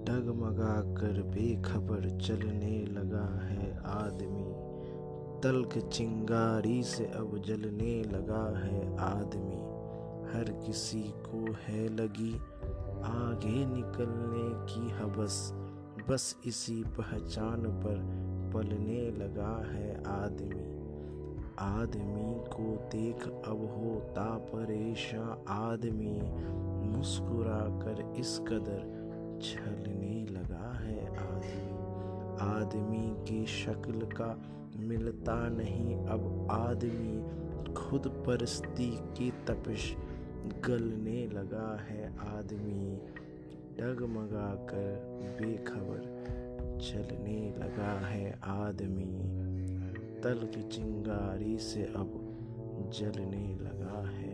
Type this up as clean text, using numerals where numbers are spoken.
डगमगा कर बेखबर चलने लगा है आदमी। तल्ख चिंगारी से अब जलने लगा है आदमी। हर किसी को है लगी आगे निकलने की हवस, बस इसी पहचान पर पलने लगा है आदमी। आदमी को देख अब होता परेशान आदमी, मुस्कुरा कर इस कदर छलने लगा है आदमी। आदमी की शक्ल का मिलता नहीं अब आदमी, खुद परस्ती की तपिश गलने लगा है आदमी। डगमगा कर बेखबर चलने लगा है आदमी। तल्ख चिंगारी से अब जलने लगा है